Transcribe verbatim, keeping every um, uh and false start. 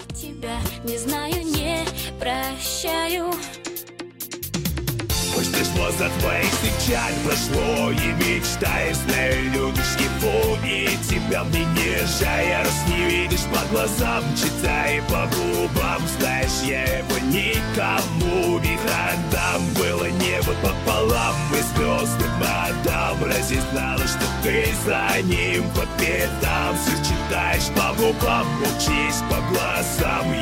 Тебя не знаю, не прощаю. Пусть пришло за твоих встречать, прошло и мечтаешь, знаю, любишь его, и тебя мне не жаль. Раз не видишь по глазам, читай по губам, знаешь, я его никому не отдам. Было небо пополам, и звезды мадам, разве знала, что ты за ним по пятам? Все читаешь по губам, учись по глазам.